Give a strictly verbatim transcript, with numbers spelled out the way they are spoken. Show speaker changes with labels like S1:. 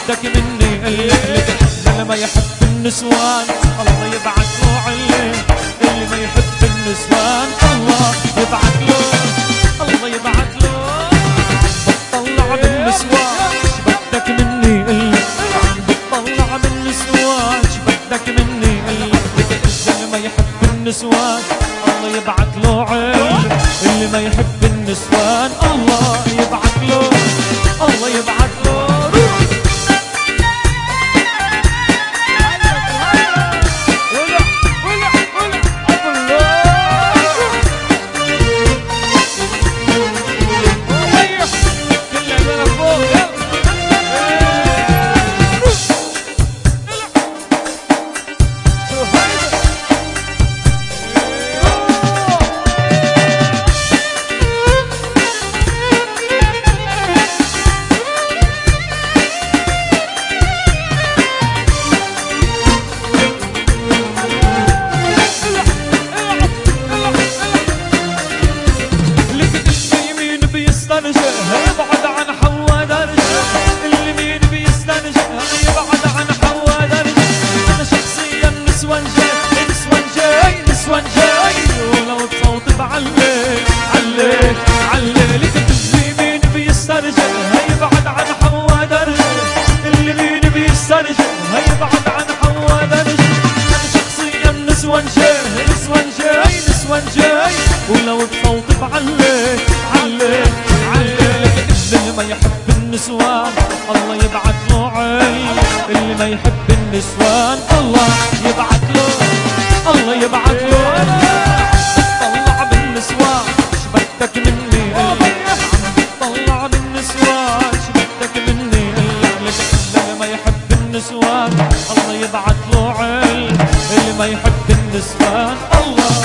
S1: بدك مني اللي ما يحب النسوان الله يبعث له علم. اللي ما يحب النسوان الله يبعث له الله يبعث له. بتطلع بالنسوان بدك مني اللي عم بتطلع بالنسوان بدك مني اللي ما يحب النسوان الله يبعث له علم. اللي ما يحب النسوان الله يبعث له الله يبعث له. يبعد عن حوا درجة اليمين بيستنجد يبعد عن حوا درجة. أنا شخصيا نسوان جاي نسوان جاي نسوان جاي ولو بصوت بعلي علي علي. لك اليمين بيسترجع يبعد عن حوا درجة اليمين بيسترجع يبعد عن حوا درجة. أنا شخصيا نسوان جاي نسوان جاي نسوان جاي ولو بصوت بعلي علي علي. اللي ما يحب النسوان الله يبعث له عين. اللي ما يحب النسوان الله يبعث له الله يبعث له. طلع بالنسوان شبدك مني عم طلع بالنسوان شبدك مني. اللي ما يحب النسوان الله يبعث له عين. اللي ما يحب النسوان الله